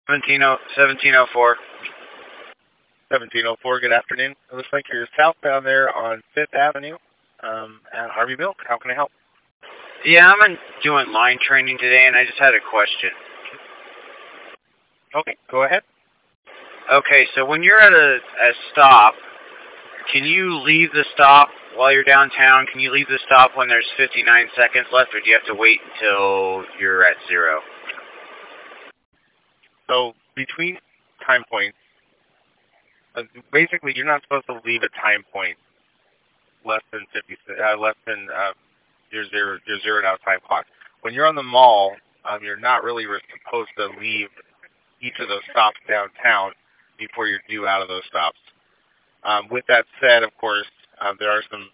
1704. 1704, good afternoon. It looks like you're southbound there on 5th Avenue at Harvey Milk. How can I help? Yeah, I'm doing line training today, and I just had a question. Okay, go ahead. Okay, so when you're at a stop, can you leave the stop while you're downtown? Can you leave the stop when there's 59 seconds left, or do you have to wait until you're at 0? So between time points, basically you're not supposed to leave a time point less than your zeroed out time clock. When you're on the mall, you're not really supposed to leave each of those stops downtown before you're due out of those stops. With that said, of course, there are some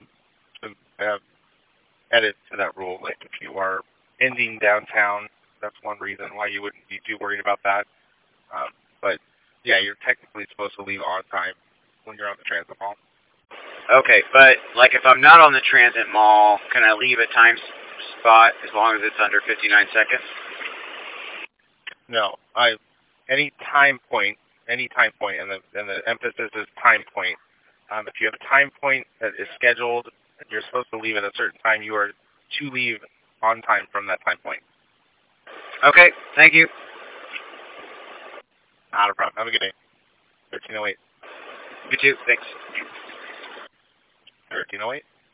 edits to that rule. Like if you are ending downtown, that's one reason why you wouldn't be too worried about that. But yeah, you're technically supposed to leave on time when you're on the transit mall. Okay, but like if I'm not on the transit mall, can I leave a time spot as long as it's under 59 seconds? No, any time point, and the emphasis is time point. If you have a time point that is scheduled, you're supposed to leave at a certain time. You are to leave on time from that time point. Okay, thank you. Not a problem. Have a good day. 1308. You too, thanks. 1308.